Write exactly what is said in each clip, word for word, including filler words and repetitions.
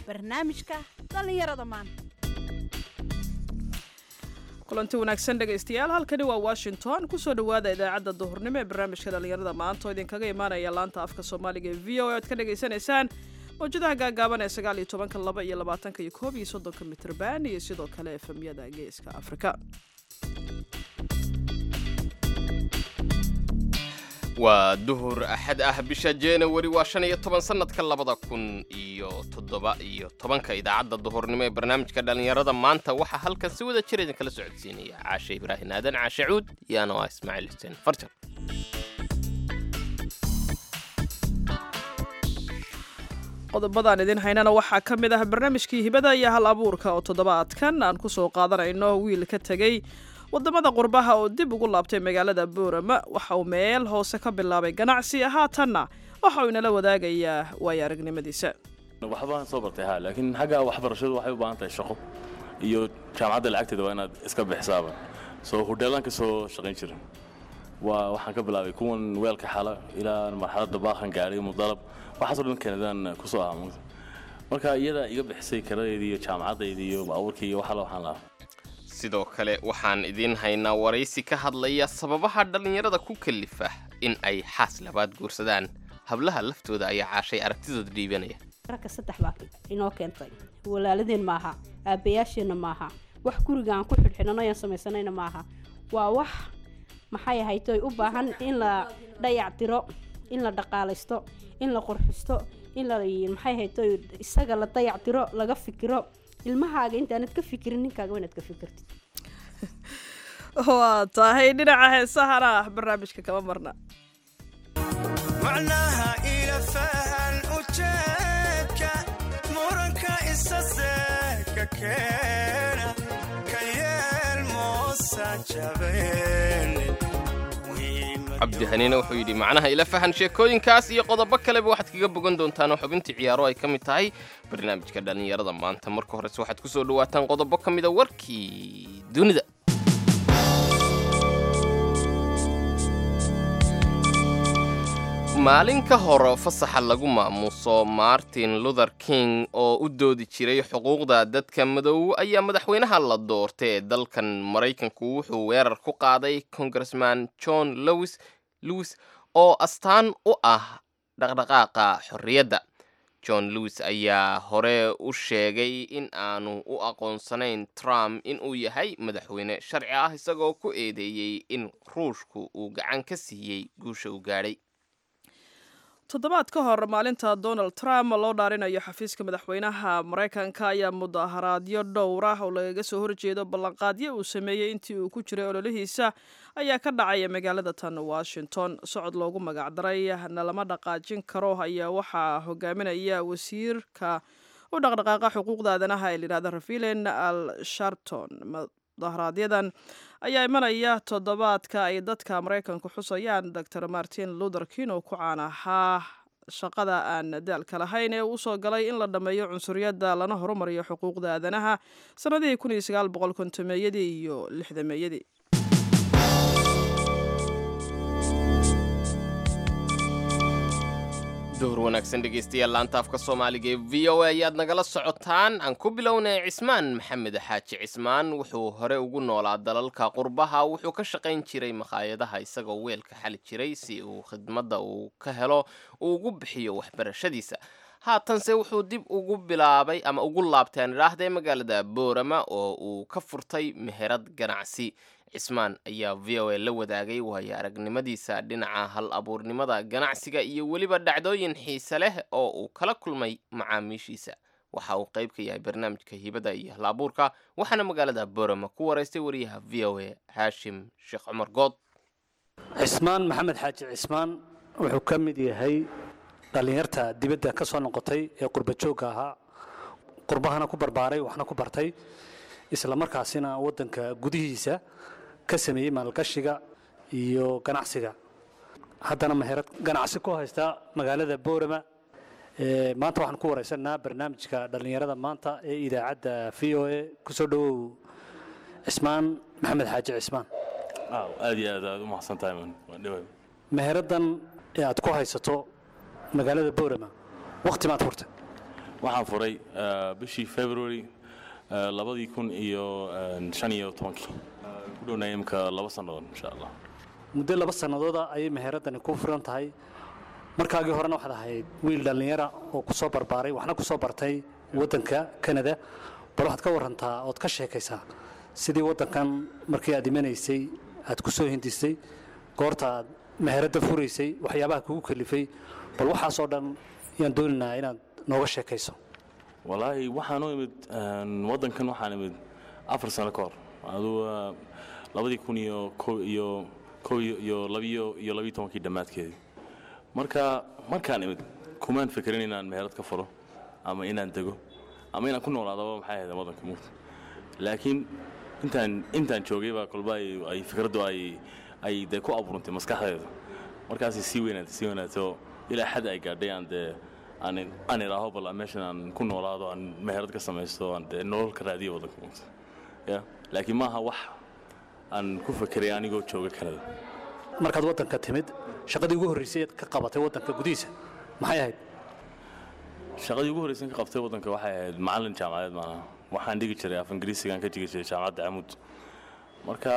barnaamijka dhallinyarada maanta. kulanti wanaagsan dhegaystayaal, halkani waa Washington. kusoo dhawaada idaacadda duhurnimo ee barnaamijka dhallinyarada maanta oo idinkaga imaanaya laanta afka Soomaaliga ee V O A aad ka dhageysanaysaan mowjadaha gaagaaban ee sagaal iyo toban, laba iyo labaatan iyo koob iyo soddon mitir baan iyo sidoo kale F M-yada Geeska Afrika. waa duhur axad ah bisha January waa shan iyo toban sanadka labada kun iyo toddoba iyo tobanka. idaacadda duhurnimo ee barnaamijka dhallinyarada maanta waxaa halkan si wada jir idin kala socodsiinaya Caashe Ibraahin Aadan, Caashe Cuud iyo anoo Ismaaciil Xuseen Farjan. qodobadaan idin haynana waxaa ka mid ah barnaamijkii hibada iyo hal abuurka oo toddobaadkan aan ku soo qaadanayno wiil ka tegey wadamada qurbaha oo dib ugu laabtay magaalada Boorama. waxa uu meel hoose ka bilaabay ganacsi, haatanna waxa uu inala wadaagayaa waaya aragnimadiisa. waxbaan soo bartay ha laakiin xagga waxbarashadu waxay u baahan tahay shaqo iyo jaamacadda lacagteeda waa inaad iska bixisaaba. soo hudheelaan ka soo shaqayn jiray waa waxaan ka bilaabay kuwan weelka xala ilaa marxaladda baaqan gaaray mudalab waxaasoo dhan Kanadaan ku soo ahaamay. marka iyada iga bixisay karadeedii iyo jaamacaddeedii iyo baabuurkii iyo waxa la waxaan lahaa. sidoo kale waxaan idin haynaa waraysi ka hadlaya sababaha dhallinyarada ku kalifa in ay xaas labaad guursadaan. hablaha laftooda ayaa Caashay aragtidooda dhiibanaya. ragga saddex baa inoo keentay, walaaladeen maaha, aabayaasheena maaha, wax guriga aan ku xidhxidhano aan samaysanayna maaha. waa wax maxay ahayd oo u baahan in la dayactiro, in la dhaqaalaysto, in la qurxisto, in la maxay ahayd oo isaga la dayactiro, laga fikiro. ilmahaaga intaanad ka fikirin ninkaaga inaad ka fikirtid. waa tahay dhinaca heesahana barnaamijka kama marna. macnaha ila fahan ujeedka muranka isaseeka keena ka yeel moosa jabeen. cabdi haniina wuxuu yidhi macnaha ila fahan sheekooyinkaas iyo qodobo kaleba waxaad kaga bogan doontaan oo xubintii ciyaaro ay ka mid tahay barnaamijka dhallinyarada maanta. marka horese waxaad ku soo dhawaataan qodobo ka mida warkii dunida. maalin ka hor fasaxa lagu maamuuso Martin Luther King oo u doodi jiray xuquuqda dadka madow ayaa madaxweynaha la doortay ee dalkan Maraykanku wuxuu weerar ku qaaday Congressman John Lewis Lewis oo astaan u ah dhaqdhaqaaqa xorriyadda. John Lewis ayaa hore u sheegay in aanu u aqoonsanayn Trump in uu yahay madaxweyne sharci ah, isagoo ku eedeeyay in Ruushku uu gacan ka siiyay guusha uu gaadhay. toddobaad ka hor maalinta Donald Trump loo dhaarinayo xafiiska madaxweynaha Maraykanka ayaa mudaharaadyo dhowr ah oo lagaga soo horjeedo ballanqaadyo uu sameeyey intii uu ku jiray ololihiisa ayaa ka dhacaya magaalada tan Washington. socod loogu magac daray na lama dhaqaajin karo ayaa waxaa hogaaminaya wasiirka u dhaqdhaqaaqa xuquuqda aadanaha ee la yiraahdo Rafilen Al-Sharpton. mudaharaadyadaan ayaa imanaya toddobaadka ay dadka Maraykanku xusayaan Doctor Martin Luther King oo ku caan ahaa shaqada aan daalka lahayn ee uu soo galay in la dhameeyo cunsuriyadda lana horumariyo xuquuqda aadanaha sanadihii kun iyo sagaal boqol konton-meeyadii iyo lixdan-meeyadii. duhur wanaagsan dhegaystayaal, laanta afka Soomaaliga ee V O A ayaad nagala socotaan. aan ku bilownay Cismaan Maxamed Xaaji Cismaan wuxuu hore ugu noolaa dalalka qurbaha. wuxuu ka shaqayn jiray makhaayadaha isagoo weelka xali jiray si uu khidmadda uu ka helo uu ugu bixiyo waxbarashadiisa. haatanse wuxuu dib ugu bilaabay ama ugu laabtay aan idhaahday magaalada Boorama oo uu ka furtay meherad ganacsi. Cismaan ayaa V O A la wadaagay waaya aragnimadiisa dhinaca hal abuurnimada ganacsiga iyo weliba dhacdooyin xiise leh oo uu kala kulmay macaamiishiisa. waxa uu qayb ka yahay barnaamijka hibada iyo hal abuurka, waxaana magaalada Boorama ku waraystay wariyaha V O A Haashim Sheekh Cumar Good. Cismaan Maxamed Xaaji Cismaan wuxuu ka mid yahay dhalinyarta dibadda ka soo noqotay ee qurba joogga ahaa, qurbahana ku barbaaray, waxna ku bartay, isla markaasina waddanka gudihiisa ka sameeyay maalgashiga iyo ganacsiga. haddana meherad ganacsi ku haysta magaalada Boorama. ee maanta waxaan ku waraysanaa barnaamijka dhalinyarada maanta ee idaacadda V O A. ku soo dhawow Cismaan Maxamed Xaaji Cismaan. aaw aad iyo aad aad u mahadsantahay man waan dhawahay. meheradan ee aad ku haysato magaalada Boorama waqti maad furtay? waxaan furay bishii February labadii kun iyo shan iyo tobankii ku dhownaa imka laba sanadood insha Allah muddo laba sanadooda ayay meheradani ku furan tahay markaagii horena waxaad ahayd wiil dhalinyara oo ku soo barbaaray waxna ku soo bartay waddanka Canada bal waxaad ka warantaa ood ka sheekaysaa sidii waddankan markii aad imanaysay aad ku soo hindisay goorta aad meherada furaysay waxyaabaha kugu kalifay bal waxaas oo dhan yaan doonaynaa inaad nooga sheekayso wallaahi waxaan u imid waddankan waxaan imid afar sano ka hor aduu labadii kun iyo iyo iyo labiyo iyo labiyo tobankii dhammaadkeedii marka markaan imid kumaan fikirin inaan meherad ka furo ama inaan dego ama inaan ku noolaadaba maxay ahayd waddanka mugta laakiin intaan intaan joogay baa kolba ay fikraddu ay ay de ku abuurantay maskaxdeeda markaasay sii weynaatay sii weynaatay ilaa xad ay gaadhay aan dee aan aan ilaaho bal meeshan aan ku noolaado aan meherad ka samaysto aan dee nolol ka raadiyo waddanka mugta ya laakiin maaha wax aan ku fikiray anigoo jooga Canada markaad waddanka timid shaqadii ugu horreysay ka qabatay waddanka gudihiisa maxay ahayd shaqadii ugu horreysay ka qabtay waddanka waxay ahayd macallin jaamacadeed maana waxaan dhigi jiray af ingiriisigan ka dhigi jiray jaamacadda Amuud marka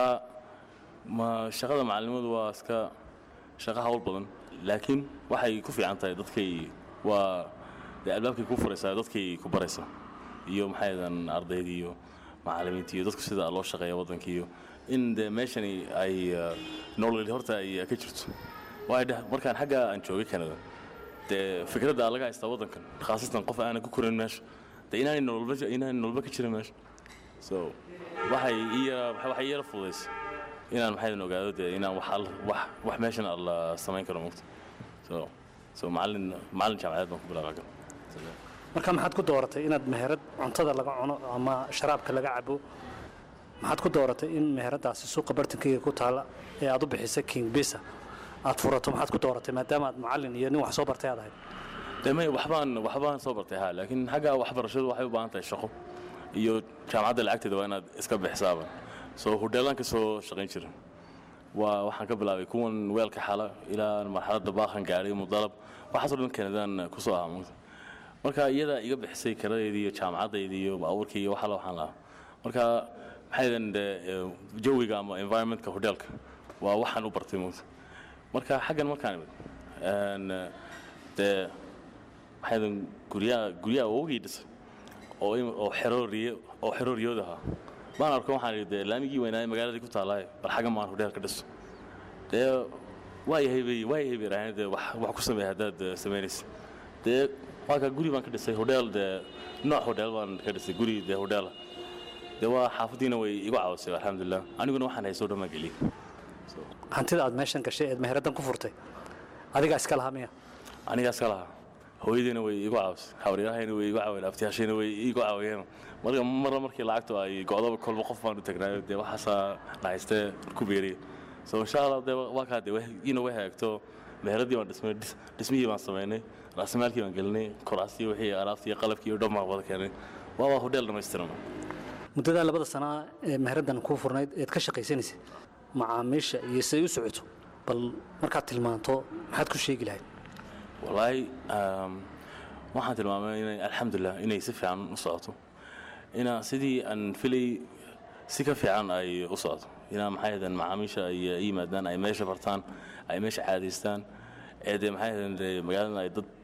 ma shaqada macallimadu waa iska shaqo hawl badan laakiin waxay ku fiican tahay dadkay waa albaabkay ku furaysaa dadkay ku baraysaa iyo maxay ahaydaan ardaydii iyo macallimiintii iyo dadku sida loo shaqeeyo waddanka iyo in de meeshani ay nolol horta ay ka jirto waa markaan xagga aan joogay Canada de fikradda laga haysta waddankan khaasatan qof aan ku korin meesha de inaan nolol inaan nolol ka jirin meesha so waxay iyo waxay yara fududeysay inaan maxay ogaado de inaan wax wax wax meeshan alla samayn karo mugta so so macallin macallin jaamacadeed baan ku bilaabay marka maxaad ku dooratay inaad meherad cuntada laga cuno ama sharaabka laga cabo maxaad ku dooratay in meheradaasi suuqa bartankiga ku taala ee aad u bixisay King Bisa aad furato maxaad ku dooratay maadaama aad macallin iyo nin wax soo bartay aad ahayd damay waxbaan waxbaan soo bartay ha laakiin xagga waxbarashadu waxay u baahan tahay shaqo iyo jaamacadda lacagteeda waa inaad iska bixisaaban soo hoteelan ka soo shaqayn jiray waa waxaan ka bilaabay kuwan weelka xala ilaa marxaladda baaqan gaaray mudalab waxa soo dhan Canadaan ku soo ahaamay marka iyada iga bixisay karadeedii iyo jaamacaddeedii iyo baawarkii iyo waxa la waxaan lahaa marka maxaydan jawiga ama environmentka hotelka waa waxaan u bartay mugta marka xaggan markaan imid aan de maxaydan guriyaha guriyaha ugu dhisay oo oo xerooriyo oo xerooriyoodaha baan arko waxaan idin laamigii weynaa magaalada ku taalay bar xaggan maan hotelka dhiso de way haybi way haybi raahid wax wax ku sameeyay hadad sameeyay de waxa guri baan ka dhisay hotel de nooc hotel baan ka dhisay guri de hotel de waa xaafadiina way igu caawisay alxamdulillah aniguna waxaan hayso dhama galiyay hantida aad meeshan gashay ee meheradan ku furtay adiga iska lahaa miya aniga iska lahaa hooyadiina way igu caawisay hawriyahayna way igu caawiyeen aftiyaashayna way igu caawiyeen marka mar markii lacagtu ay go'do kolba qof baan u tagnaayo de waxaasa dhahaystay ku beeriyo so insha Allah de waa ka de ina way haagto meheradii waan dhismay dhismihii baan sameynay raasamaalkii baan gelinay kuraastii wixii alaabtii qalabkii iyo dhammaan wada keenay waa waa hotel dhameystiran muddada labada sano ee meheradan ku furnayd ee ka shaqaysanaysay macaamiisha iyo say u socoto bal markaad tilmaanto maxaad ku sheegi lahayd wallaahi waxaan tilmaamay inay alxamdulillah inay si fiican u socoto ina sidii aan filay si ka fiican ay u socoto ina maxay ahaydeen macaamiisha ay yimaadaan ay meesha bartaan ay meesha caadaystaan ee de maxay ahaydeen magaalada ay dad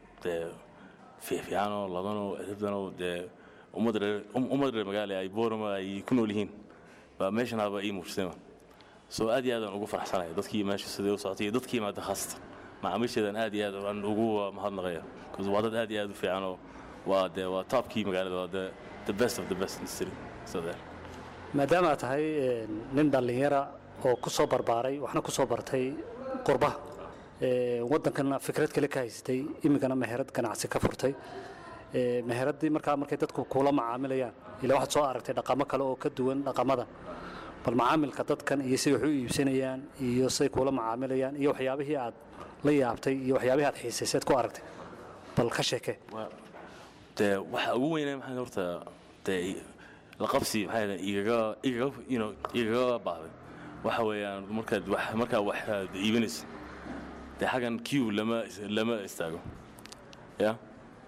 fiican oo ladano edebdano de ummadda ummadda magaalada ay boorama ay ku nool yihiin ba meeshan haba ii muujisay soo aad iyo aad aan ugu faraxsanahay dadkii meesha sidoo socotay dadkii maanta khaasta macaamiishadan aad iyo aad aan ugu mahadnaqaya because waa dad aad iyo aad u fiican oo waa de waa topkii magaalada waa de the best of the best in the city so there maadaama aad tahay nin dhalinyara oo ku soo barbaaray waxna ku soo bartay qurbaha waddankana fikrad kale ka haystay imigana meherad ganacsi ka furtay meheradii markaa markay dadku kula macaamilayaan ilaa waxaad soo aragtay dhaqamo kale oo ka duwan dhaqamada bal macaamilka dadkan iyo si wax u iibsanayaan iyo say kula macaamilayaan iyo waxyaabihii aad la yaabtay iyo waxyaabihii aad xiisayseed ku aragtay bal ka sheekee de waxa ugu weynaa maxay horta de la qabsi maxay igaga igaga you know igaga baahday waxa weeyaan markaad wax markaa wax iibinaysa de xagan queue lama lama istaago ya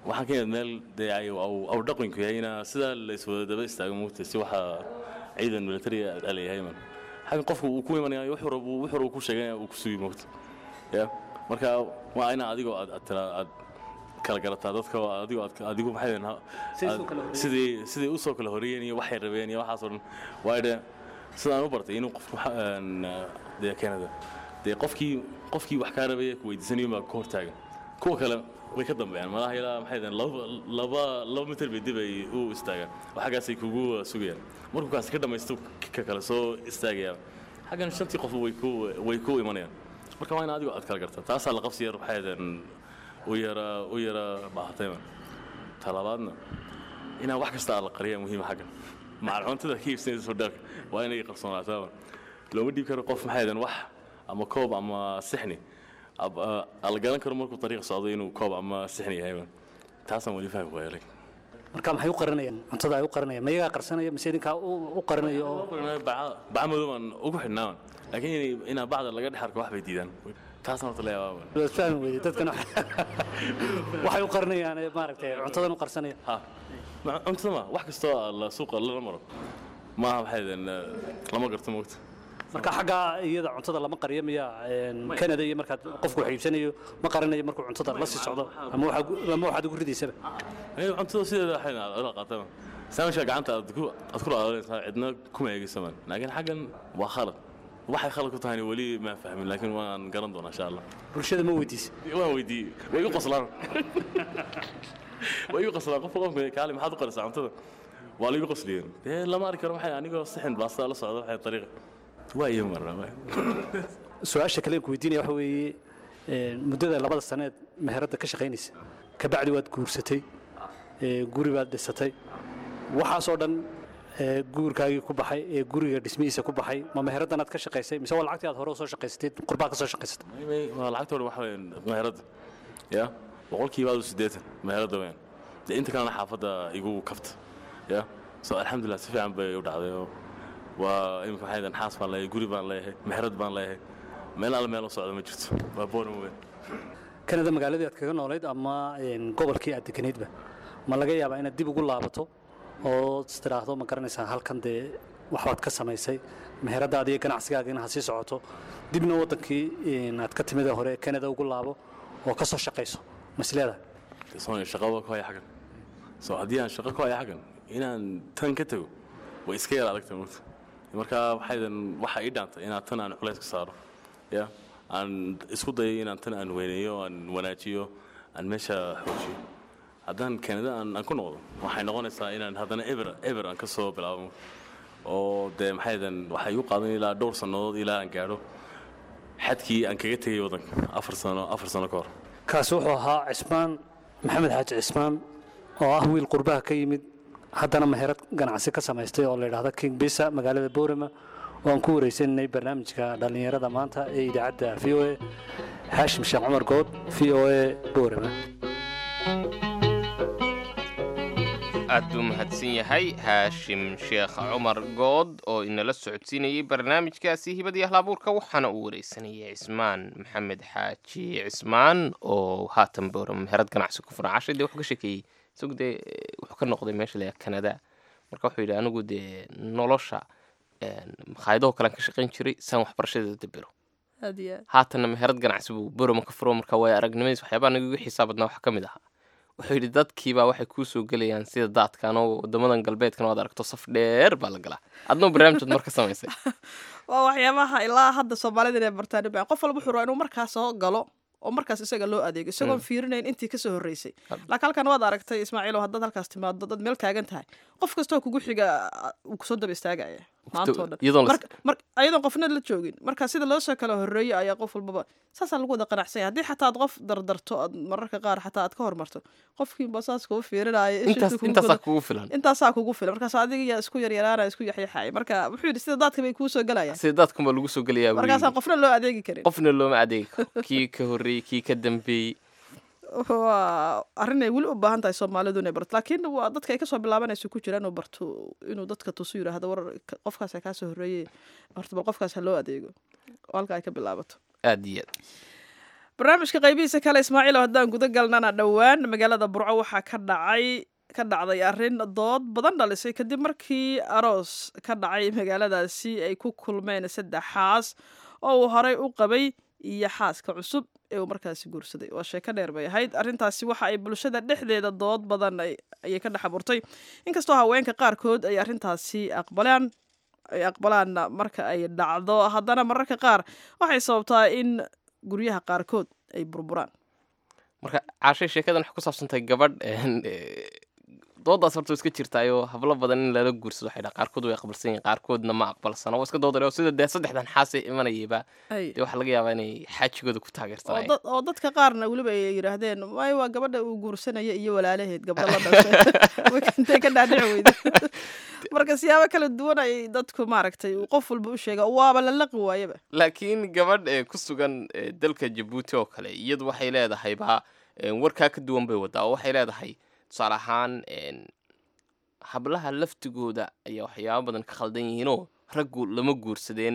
waxaan ka yimid meel dee ay aw dhaqanku yahayna sidaa la iswada daba istaago moogta si waxa ciidan military aleeyahay man xagan qofku uu ku imanayo wuxuu rabo wuxuu rabo ku sheeganaya uu ku sugi moogta ya marka waa ina adigoo aad aad kala garataa dadka adigoo adigu maxay sidii sidii u soo kala horeeyeen iyo waxay rabeen iyo waxaas oo dhan waayde sidaan u bartay inuu qofku dee Canada dee qofkii qofkii wax ka rabay ku weydiisanayo ma ka hortaagan kuwa kale way ka dambeeyaan malaha ilaa maxay deen laba laba mitir bay dib ay u istaagaan waxaasay kugu sugayaan markuu kaas ka dhamaysto ka kala soo istaagaya xagan shantii qof way ku way ku imanayaan marka waa in adigu aad kala gartaa taas la qabsiyo waxay deen u yara u yara baahatayma talabaadna ina wax kasta la qariyo muhiim xagan macal cuntada kiibsanaysa soo dhaaf waa inay qarsoonaataa looma dhiib karo qof maxay deen wax ama koob ama sixni ala garan karo markuu dariiq socdo inuu koob ama sixni yahay taasaan wali fahmi waayay marka maxay u qaranayaan cuntada ay u qaranayaan ma iyaga qarsanaya mise idinka u qaranayo oo bacamadoban ugu xidhnaan laakiin ina bacda laga dhaxarko wax bay diidaan taasna horta la yaabaa waa fahmi weeyay dadkana waxay u qaranayaan maaragtay cuntadan u qarsanaya ha cuntada ma wax kasto la suuqa la maro ma waxay lama garto moogta marka xaga iyada cuntada lama qariyo miya Canada iyo marka qofku wax iibsanayo ma qarinayo markuu cuntada la sii socdo ama waxa ama waxa ugu ridaysaba ay cuntada sideeda xayna la qaataa saamisha gacanta aad ku aad ku raadinaysaa cidna kuma eegaysamaan laakiin xagan waa khalad waxay khalad ku tahay wali ma fahmin laakiin waan garan doonaa insha Allah bulshada ma weydiis waan weydii way u qoslaan way u qoslaan qof qofka kaali maxaad u qarsaa cuntada waa la igu qosliyeen ee lama arki karo waxay anigoo sixin baasta la socdo waxay dariiq waayo marnaba su'aasha kale ku weydiinaya waxa weeye muddada labada sanaad meherada ka shaqeynaysa ka bacdi waad guursatay ee guri baad dhisatay waxa soo dhan guurkaagii ku baxay ee guriga dhismihiisa ku baxay ma meheradan aad ka shaqeysay mise waa lacagtii aad hore soo shaqeysatay qurbaa ka soo shaqeysatay waa lacagta hore waxa meherada ya boqolkiiba siddeetan meherada weyn inta kana xaafada igu kafta ya soo alxamdulillah si fiican bay u dhacday waa imka waxaydan xaas baan leeyahay guri baan leeyahay meherad baan leeyahay meel alla meel socdo ma jirto waa boorn weyn Canada magaaladii aad kaga noolayd ama gobolkii aad deganeedba ma laga yaabaa inaad dib ugu laabato oo istiraahdo ma garanaysaa halkan dee waxbaad ka samaysay meheradaada iyo ganacsigaaga inaad sii socoto dibna wadankii inaad ka timid hore Canada ugu laabo oo ka soo shaqayso mas'alada soo shaqada ku hay xagan soo hadii aan shaqo ku hay xagan inaan tan ka tago way iska yar adagtay marka waxaydan waxa ii dhaantay inaan tan aan culays ka saaro ya aan isku dayo inaan tan aan weyneeyo aan wanaajiyo aan meesha xoojiyo haddaan Canada aan ku noqdo waxay noqonaysaa inaan haddana ever ever aan ka soo bilaabo oo dee maxaydan waxay u qaadan ilaa dhowr sanadood ilaa aan gaaro xadkii aan kaga tagay wadanka afar sano afar sano ka hor kaas wuxuu ahaa Cismaan Maxamed Xaaji Cismaan oo ah wiil qurbaha ka yimid haddana meherad ganacsi ka samaystay oo la yiraahdo King Bisa magaalada Boorama oo aan ku wareysanay barnaamijka dhalinyarada maanta ee idaacadda V O A Haashim Sheekh Cumar Good V O A Boorama aad buu mahadsan yahay Haashim Sheekh Cumar Good oo inala socodsiinayay barnaamijkaasi hibadii ahlaabuurka waxaana uu wareysanayay Cismaan Maxamed Xaaji Cismaan oo haatan Boorama meherad ganacsi ku furacashay dee wuxuu ka sheekeeyay sugde wuxuu ka noqday meesha la Canada marka wuxuu yidhi anigu dee nolosha makhaayadaha kale ka shaqayn jiray san waxbarashada dabiro haatan meherad ganacsi buu Boorama ka furo marka way aragnimadiis waxyaabaha nagu xisaabadna wax ka mid ahaa wuxuu yidhi dadkiiba waxay kuu soo gelayaan sida daadkan oo wadamadan galbeedkan oo aad aragto saf dheer baa la galaa adnoo barnaamijad marka samaysay waa waxyaabaha ilaa hadda Soomaalida inay bartaan baa qof walba wuxuu rabaa inuu markaas soo galo oo markaas isaga loo adeego isagoo fiirinayn intii ka soo horeysay laakiin halkan waad aragtay Ismaaciil oo hadda halkaas timaado dad meel taagan tahay qof kasta oo kugu xiga uu ku soo daba istaagaya maanta oo dhan marka ayadoon qofna la joogin marka sida loo soo kala horeeyay ayaa qof walba saas lagu wada qanacsan haddii xataa aad qof dardarto aad mararka qaar xataa aad ka hormarto qofkii basaas kugu fiirinaya intaas kugu filan intaas kugu filan markaas adiga yaa isku yar yaraana isku yaxyaxay marka wuxuu yidhi sida dadka bay ku soo galayaan sida dadka ma lagu soo galayaa markaas qofna loo adeegi karin qofna looma adeegi karo kii ka horeeyay kii ka dambeeyay waa arrin ay weli u baahan tahay Soomaalidu inay barto laakiin waa dadka ay ka soo bilaabanayso ku jiraan oo barto inuu dadka tuso yiraahdo war qofkaas ay ka soo horeeyay horta bal qofkaas ha loo adeego halka ay ka bilaabato aad iyo barnaamijka qaybihiisa kale ismaaciil oo haddaan guda galnana dhowaan magaalada burco waxaa ka dhacay ka dhacday arrin dood badan dhalisay kadib markii aroos ka dhacay magaaladaasi ay ku kulmeen saddex xaas oo uu horey u qabay iyo xaaska cusub ee uu markaasi guursaday. waa sheeko dheer bay ahayd arrintaasi. waxa ay bulshada dhexdeeda dood badan ayay ka dhex abuurtay, inkastoo haweenka qaarkood ay arrintaasi aqbalaan ay aqbalaan marka ay dhacdo, haddana mararka qaar waxay sababtaa in guryaha qaarkood ay burburaan. marka caashay sheekadan waxay ku saabsantahay gabadh doodaas horta iska jirtaayoo hablo badan in lala guursado waxay dhaa qaarkood way aqbalsan yihiin qaarkoodna ma aqbalsano. waa iska doodale oo sida dee saddexdan xaasay imanayayba dee waxaa laga yaabaa inay xaajigooda ku taageersanayeen oo dadka qaarna weliba ay yidhaahdeen waayo waa gabadha uu guursanaya iyo walaalaheed gabdho la dhashay intay ka dhaadhici weyda. marka siyaabo kala duwan ay dadku maaragtay qof walba u sheega waaba la laqi waayaba. laakiin gabadh ee ku sugan dalka Jabuuti oo kale iyadu waxay leedahayba warkaa ka duwan bay wadaa oo waxay leedahay tusaale ahaan hablaha laftigooda ayaa waxyaabo badan ka khaldan yihiinoo raggu lama guursadeen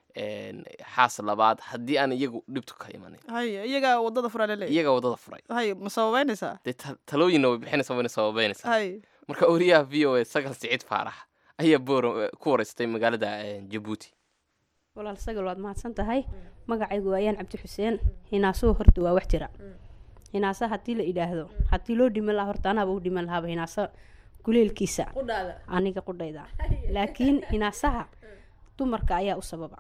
xaas labaad haddii aan iyagu dhibtu ka imanin. hay iyagaa wadada furay laleeyahay iyagaa wadada furay. hay ma sababeynaysaa dee talooyinna way bixinaysaa wayna sababeynaysaa. hay marka wariyaha v o a Sagal Siciid Faarax ayaa boor ku wareystay magaalada Jabuuti. walaal Sagal waad mahadsan tahay. magacaygu waayaan Cabdi Xuseen. hinaasoo horta waa wax jira. hinaasa haddii la idhaahdo haddii loo dhiman lahaa horta anaaba u dhiman lahaaba hinaasa kuleelkiisa aniga qudhayda. laakiin hinaasaha dumarka ayaa u sababa.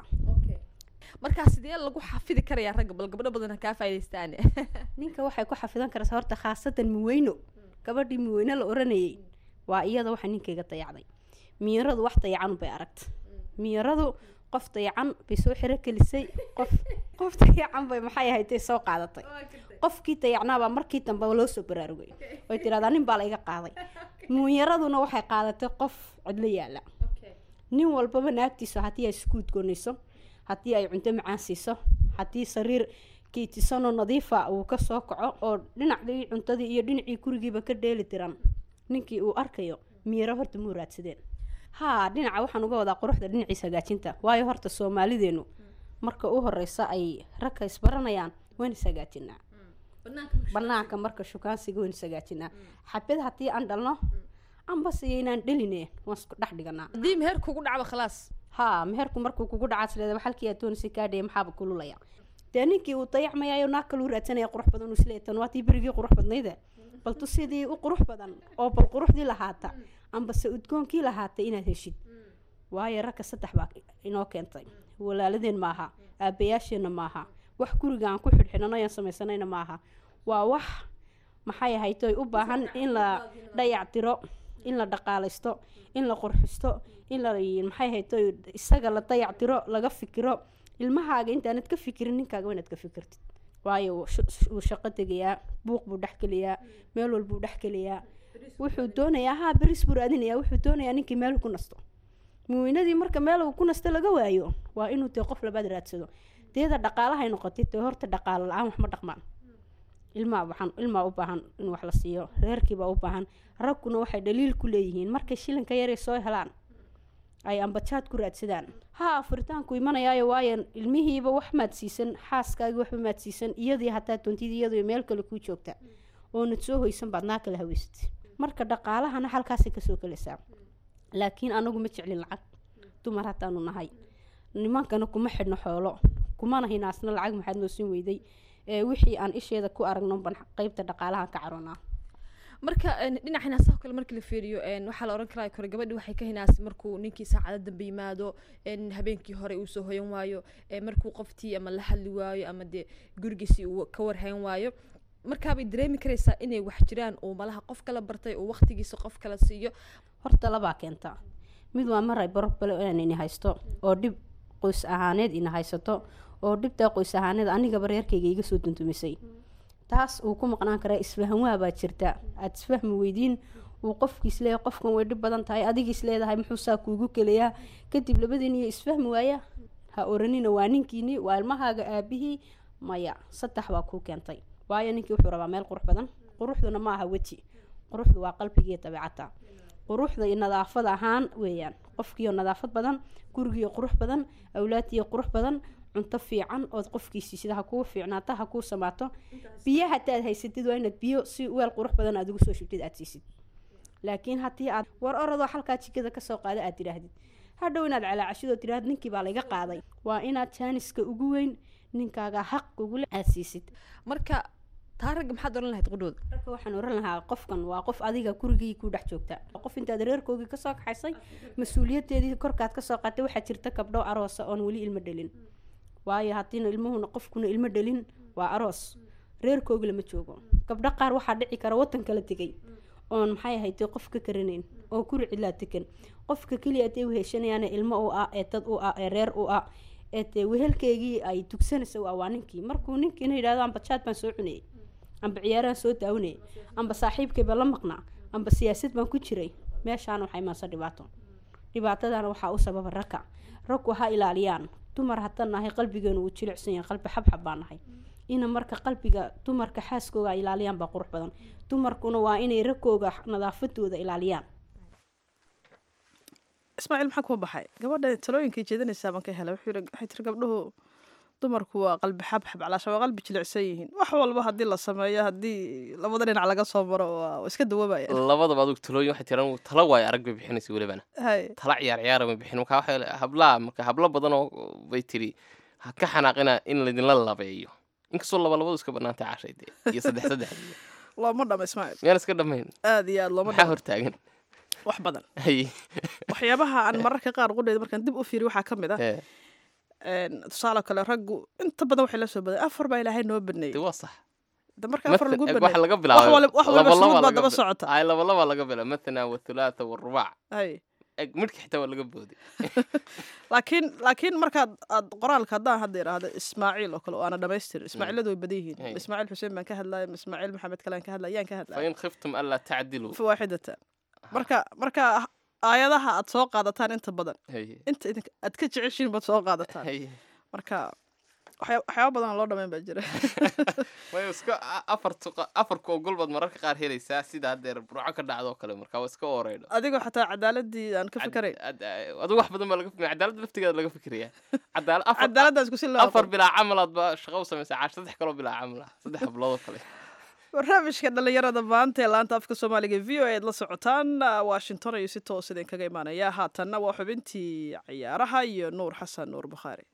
markaa sidee lagu xafidi karayaa ragga bal gabdho badan kaa faa'iidaystaan? ninka waxay ku xafidan karaysaa horta khaasatan muweyno gabadhii muweyno la oranayay waa iyada waxa ninkayga dayacday. miyaradu wax dayacan bay aragta. miyaradu qof dayacan bay soo xiro kelisay qof qof dayacan bay maxay ahayd soo qaadatay. qofkii dayacnaaba markii dambe loo soo baraarugay way tiraahdaa nin baa la iga qaaday. muuyaraduna waxay qaadatay qof cidla yaala. nin walbaba naagtiisa haddii ay iskuud goonayso, haddii ay cunto macaan siiso, haddii sariir kiitisano nadiifa uu ka soo kaco oo dhinacii cuntadii iyo dhinacii gurigiiba ka dheeli tiran ninkii uu arkayo miyaro horta muu raadsadeen. haa dhinaca waxaan uga wadaa quruxda dhinaciisa hagaajinta. waayo horta soomaalideenu marka u horeysa ay ragka isbaranayaan wayna isagaajinaa. banaanka marka shukaansiga wayna isagaajinaa. xabad haddii aan dhalno ambase inaan dheline waan isku dhex dhiganaa. haddii meher kugu dhacdo khalaas. haa meherku markuu kugu dhacaad leedahay halkii aad doonaysa kaa dhigay maxaaba kululaya. dee ninkii uu dayacmayayo naag kale u raadsanaya qurux badan uu isleeyahay waa tii berigii qurux badnayda bal tu sidii u qurux badan oo bal quruxdii lahaata ambase udgoonkii lahaata inaad heshid. waayo ragga saddex baa inoo keentay. walaaladeen maaha, aabayaasheenna maaha, wax guriga aan ku xidhxidhano ayaan samaysanayna maaha. waa wax maxay ahayd ay u baahan in la dayactiro, in la dhaqaalaysto, in la qurxisto, in la maxay ahayd isaga la dayactiro, laga fikiro. ilmahaaga intaanad ka fikirin ninkaaga waa inaad ka fikirtid. waayo uu shaqo tegayaa, buuq buu dhex geliyaa, meel walbuu dhex geliyaa. wuxuu doonayaa haa beris buu raadinayaa, wuxuu doonayaa ninkii meel ku nasto. muweynadii marka meel uu ku nasto laga waayo waa inuu tee qof labaad raadsado. deeda dhaqaalahay noqotay tee horta dhaqaalo la-aan wax ma dhaqmaan. ilmaa waxaan ilmaa u baahan in wax la siiyo, reerkiibaa u baahan. ragguna waxay dhaliil ku leeyihiin markay shilinka yaray soo helaan ay ambajaad ku raadsadaan. haa furitaanku imanayaayo waayan ilmihiiba wax maad siisan, xaaskaagi waxba maad siisan, iyadii hataa toontidii iyadoo meel kale kuu joogta oonad soo hoysan baad naa kala haweysatay. marka dhaqaalahana halkaasay kasoo kalaysaa. laakiin anagu ma jeclin lacag. dumar hataanu nahay, nimankana kuma xidhno xoolo, kumana hinaasna lacag maxaad noo siin weyday. wixii aan isheeda ku aragno ban qaybta dhaqaalaha ka caroonaa. marka dhinaca hinaasaha kale markii la fiiriyo waxaa la oran karaa kore gabadhi waxay ka hinaasay markuu ninkii saacada dambe yimaado, habeenkii hore uu soo hoyan waayo, markuu qoftii ama la hadli waayo ama dee gurigiisii uu ka warhayn waayo. markaabay dareemi karaysaa inay wax jiraan oo malaha qof kala bartay oo waqtigiisa qof kala siiyo. horta labaa keenta. mid waa maray barbale inaan haysto oo dhib qoys ahaaneed ina haysato oo dhibta qoys ahaaneed aniga bareerkayga iga soo duntumisay. taas uu ku maqnaan karaa isfahan waa baa jirta. aad isfahmi weydiin uu qofkiis leeyahay qofkan way dhib badan tahay, adigiis leedahay muxuu saa kuugu keliyaa. kadib labadiin iyo isfahmi waaya ha oranina waa ninkiini waa ilmahaaga aabihii maya. saddex baa kuu keentay. waayo ninkii wuxuu rabaa meel qurux badan. quruxduna ma aha weji, quruxdu waa qalbigiiyo dabeecadda. quruxda iyo nadaafad ahaan weeyaan qofkiiyo nadaafad badan, gurigiiyo qurux badan, awlaadtiiyo qurux badan, cunto fiican ood qofkiisii sida ha kuu fiicnaata ha kuu samaato biyaha hataad haysatid waa inaad biyo si weel qurux badan aad ugu soo shubtid aad siisid laakiin haddii aad war orodoo halkaa jikada kasoo qaada aad tidhaahdid hadhow inaad calaacashidoo tidhaahd ninkii baa layga qaaday waa inaad jaaniska ugu weyn ninkaaga xaq ugule aad siisid marka taa ragga maxaad oran lahayd qudhooda ragga waxaan oran lahaa qofkan waa qof adiga gurigii ku dhex joogta qof intaad reerkoogii kasoo kaxaysay mas-uuliyadeedii korkaad kasoo qaatay waxaa jirta gabdho aroosa oon weli ilmo dhalin waayo haddiina ilmuhuna qofkuna ilmo dhalin waa aroos reerkoogi lama joogo gabdho qaar waxaa dhici kara waddan kala tegay oon maxay ahayd qof ka karanayn oo kuri cidlaa tegan qofka keliya atay weheshanayaan ilmo u ah ee dad u ah ee reer u ah ee wehelkeygii ay dugsanaysa waa waa ninkii markuu ninkiina yidhahdo amba jaad baan soo cunayay amba ciyaaraan soo daawanayay amba saaxiibkayba la maqnaa amba siyaasad baan ku jiray meeshaan waxay imaansa dhibaato dhibaatadana waxaa u sababa ragga raggu ha ilaaliyaan dumar haddaan nahay qalbigeenu uu jilicsan yahay qalbi xabxab baan nahay ina marka qalbiga dumarka xaaskooga ay ilaaliyaan baa qurux badan dumarkuna waa inay ragkooga nadaafadooda ilaaliyaan ismaaciil maxaa kuwa baxay gabadha talooyinkay jeedanaysaa baan ka helay waxay tiri gabdhuhu dumarku waa qalbi xabxab calaasha waa qalbi jilicsan yihiin wax walba haddii la sameeyo haddii labada dhinac laga soo maro waa iska dawoobaya labadaba adigu talooyin waxay tiraan tala waay arag bay bixinaysa welibana tala ciyaar ciyaara bay bixin marka waxay hablaa marka hablo badan oo bay tiri ha ka xanaaqina in laydinla labeeyo inkastoo laba labadu iska banaantay cashay dee iyo saddex saddex looma dhama ismaaciil miyaan iska dhamayn aad iyo aad looma maxaa hortaagan wax badan waxyaabaha aan mararka qaar qudheeda markaan dib u fiiriyo waxaa ka mid ah tusaale kale raggu inta badan waxay la soo baday afar baa ilaahay noo baneeyey waa sax da marka afar lagu baneeyey wax laga bilaabo wax walba shuruud baa daba socota ay laba laba laga bilaabo mathalan wa thulaatha wa rubac ay midka xitaa waa laga booday laakiin laakiin markaad aad qoraalka haddaan hadda idhaahdo ismaaciil oo kale oo aana dhamaystirin ismaaciiladu way badan yihiin ismaaciil xuseen baan ka hadlaya ismaaciil maxamed kalaan ka hadlaya yaan ka hadlaya fain khiftum alla tacdilu fawaaxidatan marka marka aayadaha aad soo qaadataan inta badan inta aad ka jeceshiin baad soo qaadataan marka waxyaaba badan loo dhamayn baa jira way iska afar afarka ogol baad mararka qaar helaysaa sida haddeer burco ka dhacdo kale marka waa iska oreydho adigoo xataa cadaaladii aan ka fikirayn adigu wax badan baa laga fikiraya cadaalada laftigeeda laga fikiraya cadaaladaas ku si loo afar bilaa camalaad ba shaqo u samaysaa caash saddex kaloo bilaa camal ah saddex hablood oo kale barnaamijka dhalinyarada maanta ee laanta afka soomaaliga v o aad la socotaan washington ayuu si toos idin kaga imaanaya haatanna waa xubintii ciyaaraha iyo nuur xasan nuur bukhaari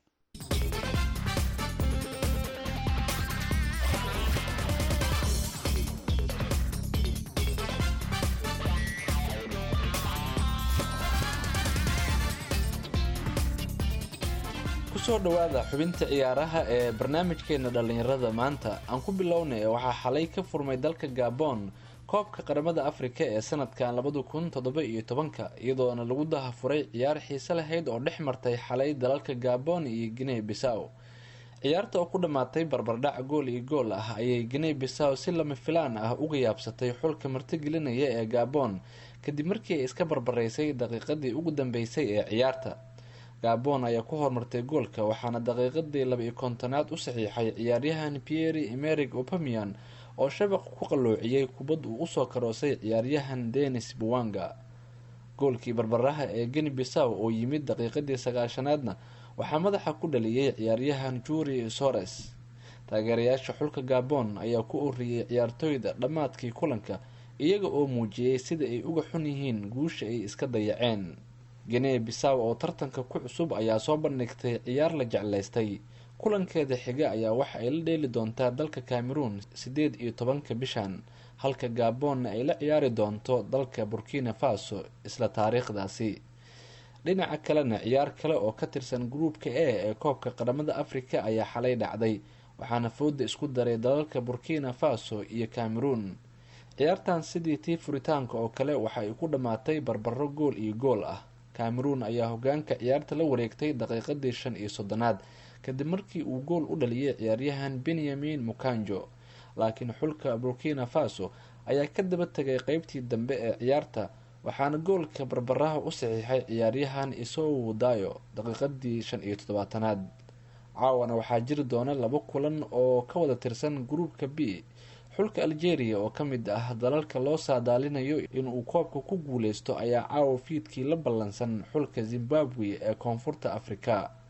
kusoo dhawaada xubinta ciyaaraha ee barnaamijkeena dhalinyarada maanta aan ku bilownay waxaa xalay ka furmay dalka Gabon koobka qaramada Afrika ee sanadkan labada kun toddoba iyo tobanka iyadoona lagu dahafuray ciyaar xiiso lahayd oo dhex martay xalay dalalka Gabon iyo Guinea Bissau. ciyaarta oo ku dhamaatay barbardhac gool iyo gool ah ayay Guinea Bissau si lama filaan ah uga yaabsatay xulka martigelinaya ee Gabon kadib markii ay iska barbaraysay daqiiqadii ugu dambeysay ee ciyaarta. Gabon ayaa ku hormartay goolka waxaana daqiiqadii laba iyo kontonaad u saxiixay ciyaaryahan Pierre-Emerick Aubameyang oo shabaq ku qalloociyay kubad uu usoo karoosay ciyaaryahan Denis Bouanga. goolkii barbaraha ee Guinea Bissau oo yimid daqiiqadii sagaashanaadna waxaa madaxa ku dhaliyay ciyaaryahan Juri Soares. taageerayaasha xulka Gabon ayaa ku ururiyay ciyaartoyda dhamaadkii kulanka iyaga oo muujiyay sida ay uga xun yihiin guusha ay iska dayaceen. Guinea Bissau oo tartanka ku cusub ayaa soo bandhigtay ciyaar la jeclaystay. kulankeeda xiga ayaa waxa ay la dheeli doontaa dalka Cameroon sideed iyo tobanka bishan halka Gabon ay la ciyaari doonto dalka Burkina Faso isla taariikhdaasi. dhinaca kalena ciyaar kale oo ka tirsan groupka A ee koobka qaramada Afrika ayaa xalay dhacday waxaana fooda isku daray dalalka Burkina Faso iyo Cameroon. ciyaartan sidii tii furitaanka oo kale waxa ay ku dhamaatay barbaro gool iyo gool ah. Cameroon ayaa hogaanka ciyaarta la wareegtay daqiiqadii shan iyo soddonaad kadib markii uu gool u dhaliyay ciyaaryahan Benjamin Mukanjo, laakiin xulka Burkina Faso ayaa ka daba tagay qaybtii dambe ee ciyaarta waxaana goolka barbaraha u saxiixay ciyaaryahan Issoufou Dayo daqiiqadii shan iyo toddobaatanaad. caawana waxaa jiri doona laba kulan oo ka wada tirsan groupka B. xulka Algeria oo ka mid ah dalalka loo saadaalinayo inuu koobka ku guuleysto ayaa caawa fiidkii la ballansan xulka Zimbabwe ee koonfurta Afrika.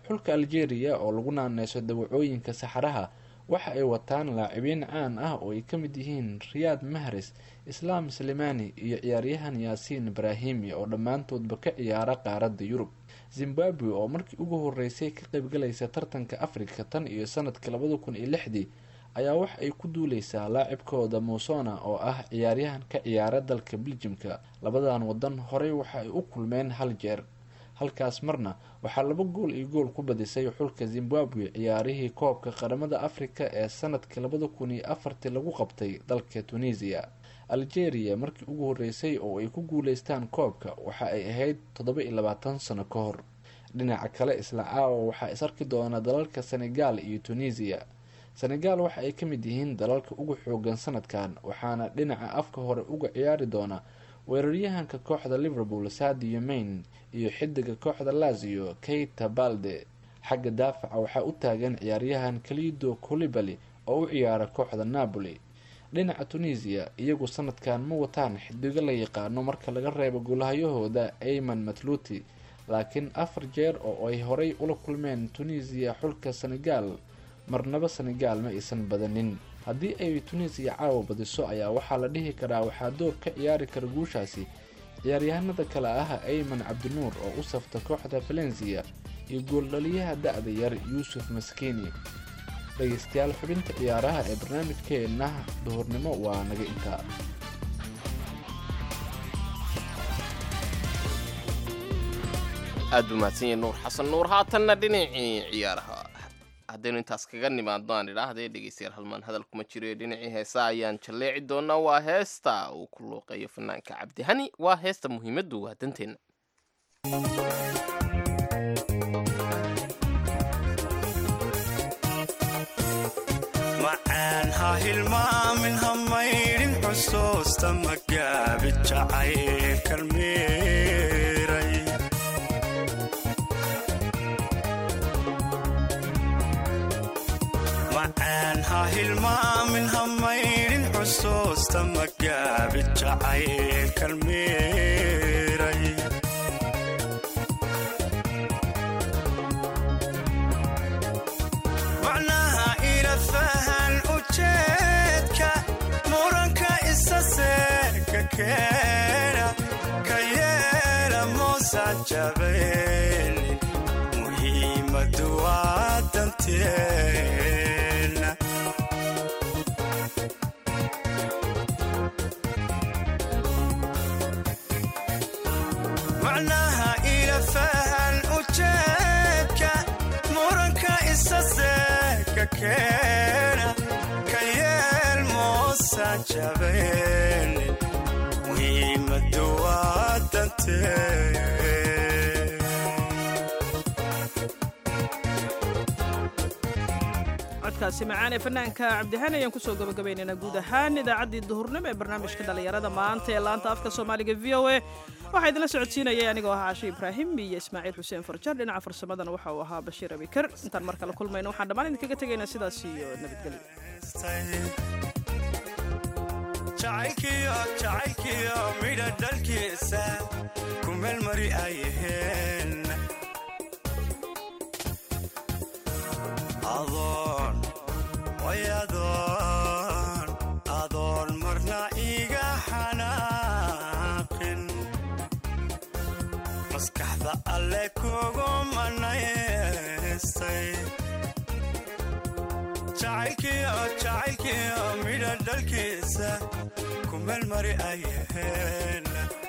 xulka algeria oo lagu naaneyso dawacooyinka saxaraha waxa ay wataan laacibiin caan ah oo ay ka mid yihiin riyaad mahres, islaam slimani iyo ciyaaryahan yaasiin ibraahimi oo dhammaantoodba ka ciyaara qaaradda yurub. zimbabwe oo markii ugu horeysay ka qaybgalaysa tartanka afrika tan iyo sanadkii labada kun iyo lixdii ayaa wax ay ku duuleysaa laacibkooda musona oo ah ciyaaryahan ka ciyaara dalka beljimka. labadan wadan horey waxa ay u kulmeen hal jeer, halkaas marna waxaa laba gool iyo gool ku badisay xulka zimbabwe ciyaarihii koobka qaramada afrika ee sanadkii labada kun iyo afartii lagu qabtay dalka tunisia. algeria markii ugu horeysay oo ay ku guuleystaan koobka waxa ay ahayd toddoba iyo labaatan sano ka hor. dhinaca kale isla caawa waxaa is arki doona dalalka senegal iyo tunisia. senegal waxa ay ka mid yihiin dalalka ugu xoogan sanadkan, waxaana dhinaca afka hore uga ciyaari doona weeraryahanka kooxda liverpool sadio mane iyo xidiga kooxda lazio keita balde. xagga daafaca waxaa u taagan ciyaaryahan kalido colibali oo u ciyaara kooxda napoli. dhinaca tunisia iyagu sanadkan ma wataan xidigo la yaqaano marka laga reebo goolahayahooda ayman matluti, laakiin afar jeer oo ay horey ula kulmeen tunisia xulka senegal marnaba senegal ma aysan badanin. haddii ay tunisia caawa badiso ayaa waxaa la dhihi karaa waxaa door ka ciyaari kara guushaasi ciyaaryahanada kale ah ayman cabdinuur oo u safta kooxda valencia iyo gooldhaliyaha da-da yar yuusuf maskini. dhegeystayaal xubinta ciyaaraha ee barnaamijkeena duhurnimo waa naga intaa. aad buu mahadsan yahay nuur xasan nuur. haatanna dhinacii ciyaaraha haddaynu intaas kaga nimaadno aan idhaahdee dhegeystayaal halmaan hadal kuma jiro dhinacii heesa ayaan jalleeci doonaa. waa heesta uu ku luuqeeyo fanaanka cabdihani. waa heesta muhiimaddu waa danteenna. macaan ha hilmaamin ha maydhin xusuusta magaabi jacayl kalmeeray. macaan ha hilmaamin ha maydhin xusuusta magaabi jacayl kalmeeray. macnaha ila fahan ujeedka muranka isa seerka keena ka yeela moosa jabeeli muhiimadu waa danteena. macnaha ila fahan ujeedka muranka isa seerka keena ka yeel moosa jabeeli muhiimadu waa danteena. codkaasi macaan ee fanaanka cabdihani ayaan kusoo gabagabaynaynaa guud ahaan idaacaddii duhurnimo ee barnaamijka dhallinyarada maanta ee laanta afka soomaaliga v o a. waxaa idinla socodsiinayay anigoo ahaa cashe ibraahim iyo ismaaciil xuseen farjar. dhinaca farsamadana waxa uu ahaa bashiir abikar. intaan mar kale kulmayno waxaan dhammaan idinkaga tegaynaa sidaas iyo nabadgelyo. jacaylkiyo midha dhalkiisa ku meelmari ayaheen adoon way adoon adoon marna iga xanaaqin maskaxda alle kugu manaystay. jacaylkiyo midha dhalkiisa ku meelmari ayaheen